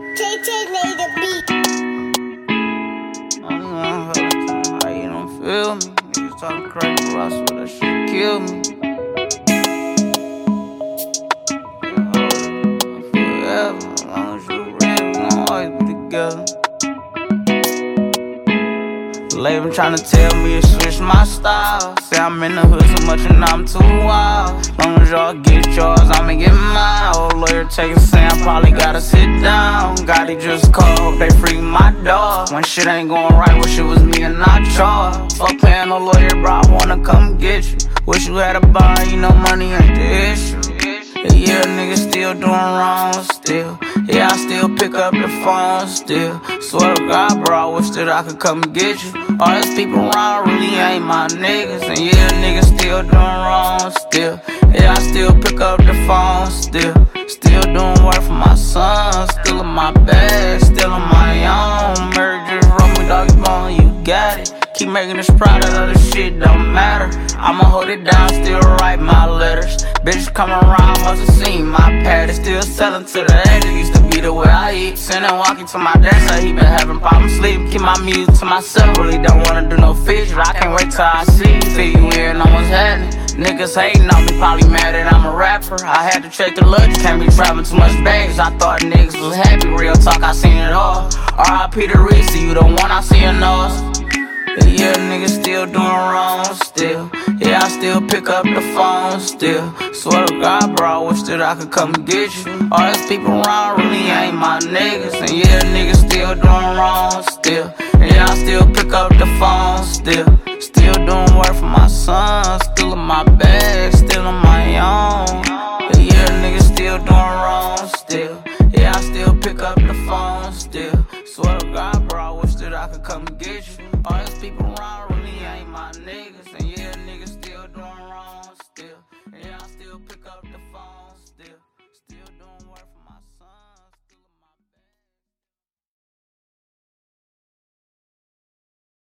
Tay made the beat. Only one hurt, how you don't feel me? Niggas talking crazy, but I swear that shit kill me. Forever, as long as you real, we gon' always be together. Label tryna tell me to switch my style. Say I'm in the hood so much and I'm too wild. Long as y'all get yours, I'ma get mine. Old lawyer taking Sam, probably gotta sit down. Gotti just called, they free my dog. When shit ain't going right, wish it was me and not y'all. Fuck paying no lawyer, bro, I wanna come get you. Wish you had a bar, you know money ain't the issue. Yeah, niggas still doing wrong still. Yeah, I still pick up the phone still. Swear to God, bro, I wish that I could come and get you. All these people around really ain't my niggas. And yeah, niggas still doing wrong still. Yeah, I still pick up the phone still. Still doing work for my son. Still in my bag, still on my own. Merger, run me, doggy bone, you got it. Keep making this product, other shit don't matter. I'ma hold it down, still write my letters. Bitches come around, must have seen my pad. Still selling to the edge, it used to be the way I eat. Sitting walking to my desk, like he been having problems sleeping. Keep my music to myself, really don't wanna do no feature. I can't wait till I see you, till you hear know what's happening. Niggas hating on me, probably mad that I'm a rapper. I had to check the luggage, can't be traveling too much baggage. I thought niggas was happy, real talk, I seen it all. R.I.P. to Reese, you the one I see in those. Yeah, niggas still doing wrong still. Yeah, I still pick up the phone still. Swear to God, bro, I wish that I could come and get you. All these people around really ain't my niggas. And yeah, niggas still doing wrong still. Yeah, I still pick up the phone still. Still doing work for my son. Still in my bag, still on my own. Yeah, niggas still doing wrong still. Yeah, I still pick up the phone still. Swear to God, bro, I wish that I could come and get you. All these people around really ain't my niggas. And